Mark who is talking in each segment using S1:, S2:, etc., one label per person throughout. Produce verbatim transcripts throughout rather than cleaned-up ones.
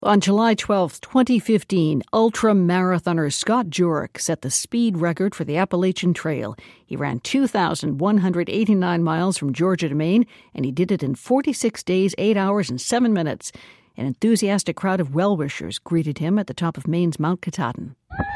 S1: On July twelfth, twenty fifteen, ultra-marathoner Scott Jurek set the speed record for the Appalachian Trail. He ran two thousand one hundred eighty-nine miles from Georgia to Maine, and he did it in forty-six days, eight hours, and seven minutes. An enthusiastic crowd of well-wishers greeted him at the top of Maine's Mount Katahdin.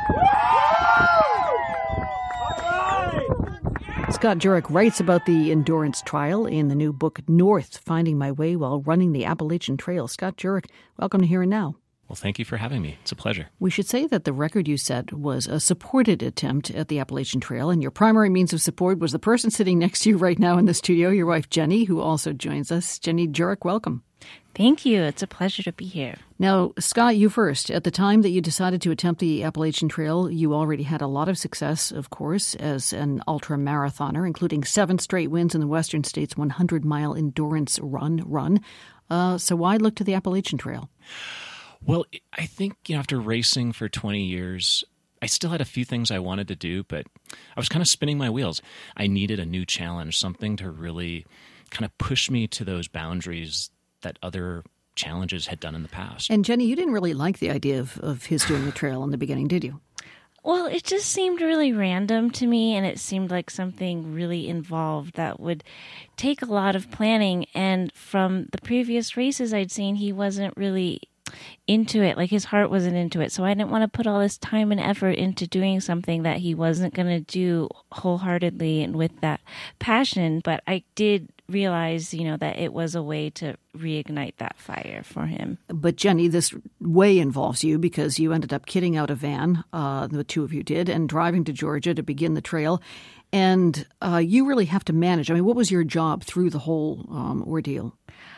S1: Scott Jurek writes about the endurance trial in the new book, North, Finding My Way While Running the Appalachian Trail. Scott Jurek, welcome to Here and Now.
S2: Well, thank you for having me. It's a pleasure.
S1: We should say that the record you set was a supported attempt at the Appalachian Trail, and your primary means of support was the person sitting next to you right now in the studio, your wife, Jenny, who also joins us. Jenny Jurek, welcome.
S3: Thank you. It's a pleasure to be here.
S1: Now, Scott, you first. At the time that you decided to attempt the Appalachian Trail, you already had a lot of success, of course, as an ultra-marathoner, including seven straight wins in the Western States one hundred mile endurance run run. Uh, so why look to the Appalachian Trail?
S2: Well, I think, you know, after racing for twenty years, I still had a few things I wanted to do, but I was kind of spinning my wheels. I needed a new challenge, something to really kind of push me to those boundaries that other challenges had done in the past.
S1: And Jenny, you didn't really like the idea of, of his doing the trail in the beginning, did you?
S3: Well, it just seemed really random to me, and it seemed like something really involved that would take a lot of planning. And from the previous races I'd seen, he wasn't really into it. Like, his heart wasn't into it. So I didn't want to put all this time and effort into doing something that he wasn't going to do wholeheartedly and with that passion. But I did realize, you know, that it was a way to reignite that fire for him.
S1: But Jenny, this way involves you because you ended up kitting out a van, uh, the two of you did, and driving to Georgia to begin the trail. And uh, you really have to manage. I mean, what was your job through the whole um, ordeal?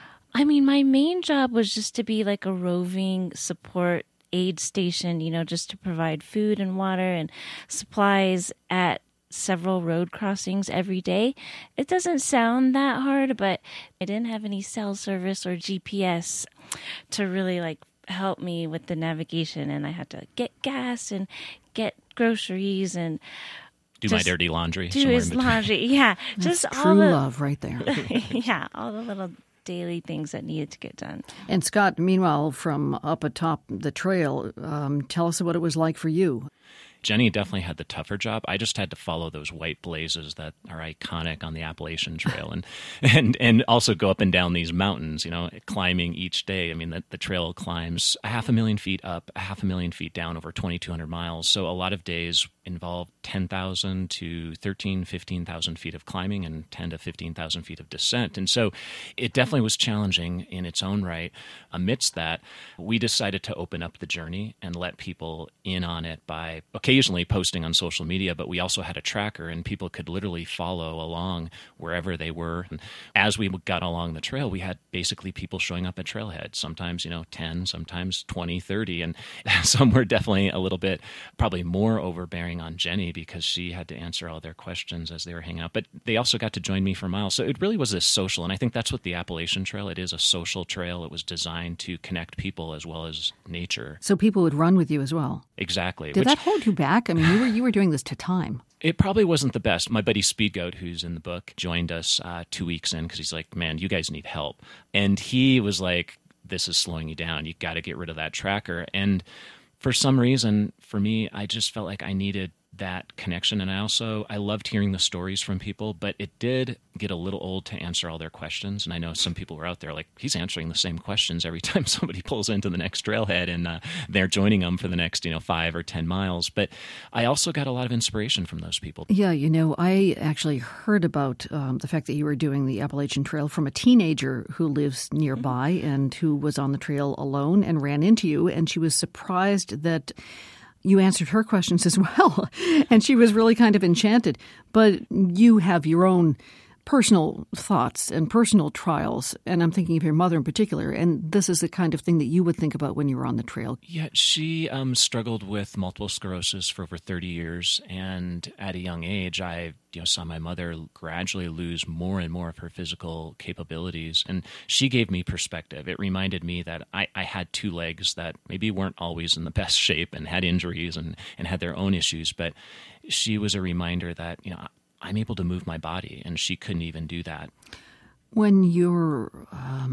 S3: I mean, my main job was just to be like a roving support aid station, you know, just to provide food and water and supplies at several road crossings every day. It doesn't sound that hard, but I didn't have any cell service or G P S to really like help me with the navigation, and I had to get gas and get groceries and
S2: do my dirty laundry.
S3: Do his laundry, yeah.
S1: That's
S3: just
S1: true
S3: all the
S1: love right there.
S3: yeah, all the little daily things that needed to get done.
S1: And Scott, meanwhile, from up atop the trail, um, tell us what it was like for you.
S2: Jenny definitely had the tougher job. I just had to follow those white blazes that are iconic on the Appalachian Trail, and and and also go up and down these mountains, you know, climbing each day. I mean, the, the trail climbs a half a million feet up, a half a million feet down over twenty-two hundred miles. So a lot of days involve ten thousand to thirteen, fifteen thousand feet of climbing and ten to fifteen thousand feet of descent. And so it definitely was challenging in its own right. Amidst that, we decided to open up the journey and let people in on it by occasionally posting on social media, but we also had a tracker, and people could literally follow along wherever they were. And as we got along the trail, we had basically people showing up at trailhead, sometimes, you know, ten, sometimes twenty, thirty, and some were definitely a little bit probably more overbearing on Jenny because she had to answer all their questions as they were hanging out. But they also got to join me for miles. So it really was a social, and I think that's what the Appalachian Trail, it is a social trail. It was designed to connect people as well as nature.
S1: So people would run with you as well.
S2: Exactly.
S1: Did
S2: Which,
S1: that hold you back? I mean, you were you were doing this to time.
S2: It probably wasn't the best. My buddy Speedgoat, who's in the book, joined us uh, two weeks in because he's like, man, you guys need help. And he was like, this is slowing you down. You got to get rid of that tracker. And for some reason, for me, I just felt like I needed that connection. And I also, I loved hearing the stories from people, but it did get a little old to answer all their questions. And I know some people were out there like, he's answering the same questions every time somebody pulls into the next trailhead, and uh, they're joining them for the next, you know, five or ten miles. But I also got a lot of inspiration from those people.
S1: Yeah, you know, I actually heard about um, the fact that you were doing the Appalachian Trail from a teenager who lives nearby and who was on the trail alone and ran into you. And she was surprised that you answered her questions as well. And she was really kind of enchanted. But you have your own personal thoughts and personal trials, and I'm thinking of your mother in particular, and this is the kind of thing that you would think about when you were on the trail.
S2: Yeah, she um, struggled with multiple sclerosis for over thirty years, and at a young age, I you know, saw my mother gradually lose more and more of her physical capabilities, and she gave me perspective. It reminded me that I, I had two legs that maybe weren't always in the best shape and had injuries and, and had their own issues, but she was a reminder that, you know, I'm able to move my body, and she couldn't even do that.
S1: When you're um,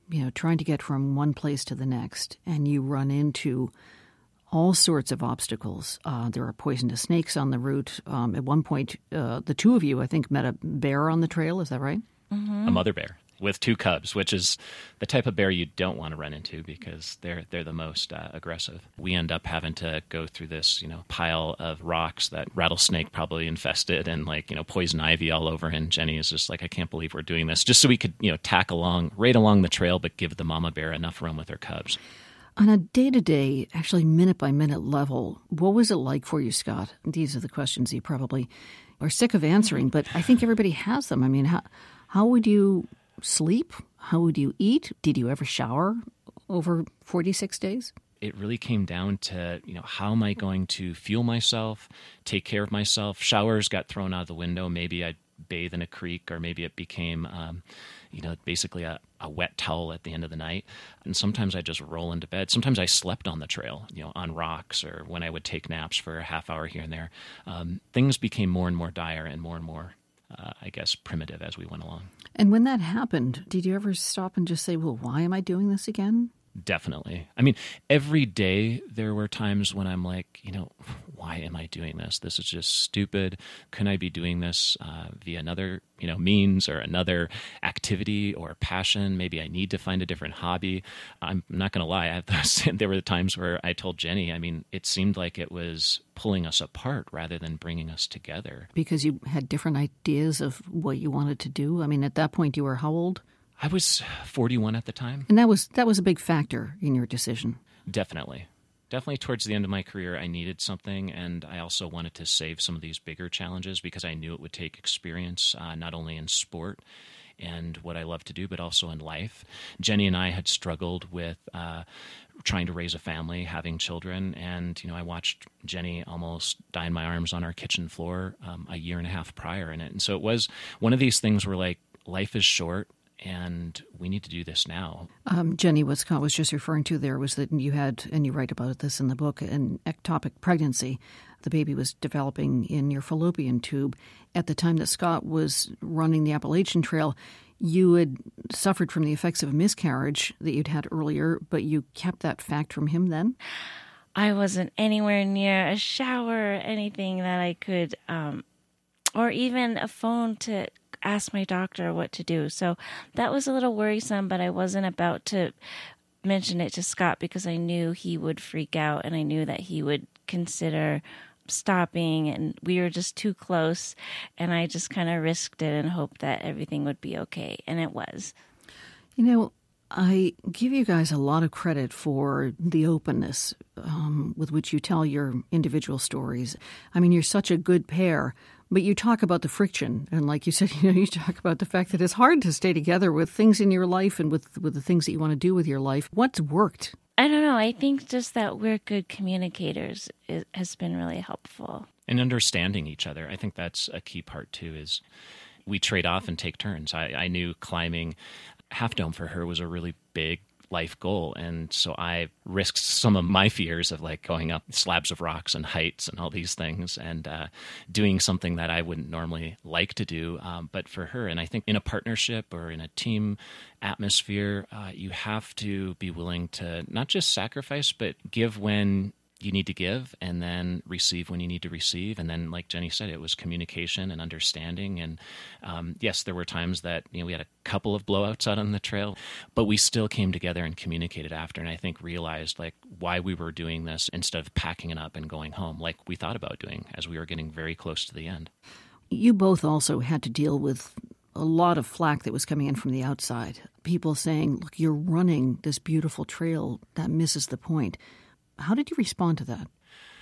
S1: you know, trying to get from one place to the next, and you run into all sorts of obstacles. Uh, there are poisonous snakes on the route. Um, at one point, uh, the two of you, I think, met a bear on the trail. Is that right?
S3: Mm-hmm.
S2: A mother bear with two cubs, which is the type of bear you don't want to run into because they're they're the most uh, aggressive. We end up having to go through this, you know, pile of rocks that rattlesnake probably infested and like, you know, poison ivy all over. And Jenny is just like, I can't believe we're doing this, just so we could, you know, tack along right along the trail, but give the mama bear enough room with her cubs.
S1: On a day-to-day, actually minute-by-minute level, what was it like for you, Scott? These are the questions you probably are sick of answering, but I think everybody has them. I mean, how, how would you sleep? How would you eat? Did you ever shower over forty-six days?
S2: It really came down to, you know, how am I going to fuel myself, take care of myself? Showers got thrown out of the window. Maybe I'd bathe in a creek, or maybe it became, um, you know, basically a, a wet towel at the end of the night. And sometimes I just roll into bed. Sometimes I slept on the trail, you know, on rocks, or when I would take naps for a half hour here and there. Um, things became more and more dire and more and more, uh, I guess, primitive as we went along.
S1: And when that happened, did you ever stop and just say, well, why am I doing this again?
S2: Definitely. I mean, every day there were times when I'm like, you know, why am I doing this? This is just stupid. Couldn't I be doing this uh, via another, you know, means or another activity or passion? Maybe I need to find a different hobby. I'm not going to lie. I have those, there were the times where I told Jenny, I mean, it seemed like it was pulling us apart rather than bringing us together.
S1: Because you had different ideas of what you wanted to do? I mean, at that point, you were how old?
S2: I was forty-one at the time.
S1: And that was that was a big factor in your decision.
S2: Definitely. Definitely towards the end of my career, I needed something, and I also wanted to save some of these bigger challenges because I knew it would take experience, uh, not only in sport and what I love to do, but also in life. Jenny and I had struggled with uh, trying to raise a family, having children, and you know, I watched Jenny almost die in my arms on our kitchen floor um, a year and a half prior in it. And so it was one of these things where, like, life is short, and we need to do this now.
S1: Um, Jenny, what Scott was just referring to there was that you had, and you write about this in the book, an ectopic pregnancy. The baby was developing in your fallopian tube. At the time that Scott was running the Appalachian Trail, you had suffered from the effects of a miscarriage that you'd had earlier, but you kept that fact from him then?
S3: I wasn't anywhere near a shower or anything that I could, um, or even a phone to ask my doctor what to do. So that was a little worrisome, but I wasn't about to mention it to Scott because I knew he would freak out and I knew that he would consider stopping, and we were just too close, and I just kind of risked it and hoped that everything would be okay, and it was.
S1: You know, I give you guys a lot of credit for the openness um, with which you tell your individual stories. I mean, you're such a good pair. But you talk about the friction, and like you said, you know, you talk about the fact that it's hard to stay together with things in your life and with, with the things that you want to do with your life. What's worked?
S3: I don't know. I think just that we're good communicators is, has been really helpful.
S2: And understanding each other. I think that's a key part, too, is we trade off and take turns. I, I knew climbing Half Dome for her was a really big life goal. And so I risked some of my fears of like going up slabs of rocks and heights and all these things and uh, doing something that I wouldn't normally like to do. Um, but for her, and I think in a partnership or in a team atmosphere, uh, you have to be willing to not just sacrifice, but give when you need to give and then receive when you need to receive. And then, like Jenny said, it was communication and understanding. And um, yes, there were times that, you know, we had a couple of blowouts out on the trail, but we still came together and communicated after. And I think realized like why we were doing this instead of packing it up and going home like we thought about doing as we were getting very close to the end.
S1: You both also had to deal with a lot of flack that was coming in from the outside. People saying, look, you're running this beautiful trail that misses the point. How did you respond to that?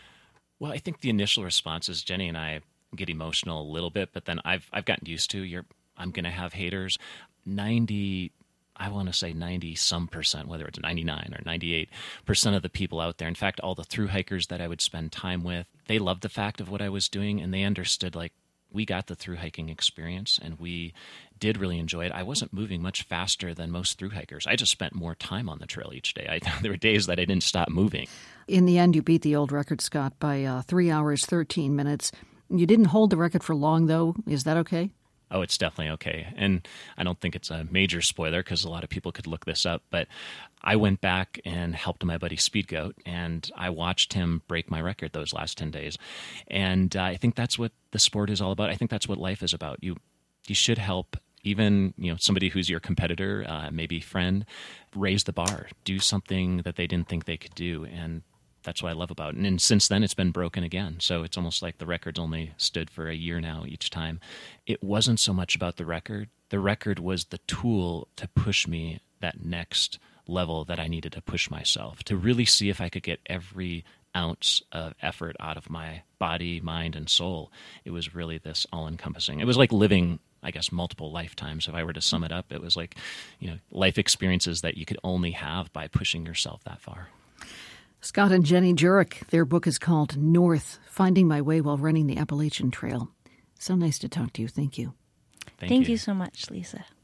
S2: Well, I think the initial response is Jenny and I get emotional a little bit, but then I've I've gotten used to you're I'm going to have haters. ninety, I want to say ninety some percent, whether it's ninety-nine or ninety-eight percent of the people out there. In fact, all the thru hikers that I would spend time with, they loved the fact of what I was doing, and they understood like we got the thru hiking experience and we did really enjoy it. I wasn't moving much faster than most thru hikers. I just spent more time on the trail each day. I, there were days that I didn't stop moving. In
S1: the end, you beat the old record, Scott, by uh, three hours, thirteen minutes. You didn't hold the record for long, though. Is that okay?
S2: Oh, it's definitely okay. And I don't think it's a major spoiler because a lot of people could look this up, but I went back and helped my buddy Speedgoat, and I watched him break my record those last ten days. And uh, I think that's what the sport is all about. I think that's what life is about. You you should help even, you know, somebody who's your competitor, uh, maybe friend, raise the bar, do something that they didn't think they could do. And that's what I love about it. And, and since then, it's been broken again. So it's almost like the record's only stood for a year now each time. It wasn't so much about the record. The record was the tool to push me that next level that I needed to push myself, to really see if I could get every ounce of effort out of my body, mind, and soul. It was really this all-encompassing. It was like living, I guess, multiple lifetimes. If I were to sum it up, it was like, you know, life experiences that you could only have by pushing yourself that far.
S1: Scott and Jenny Jurek, their book is called North, Finding My Way While Running the Appalachian Trail. So nice to talk to you. Thank you.
S2: Thank,
S3: Thank
S2: you.
S3: you so much, Lisa.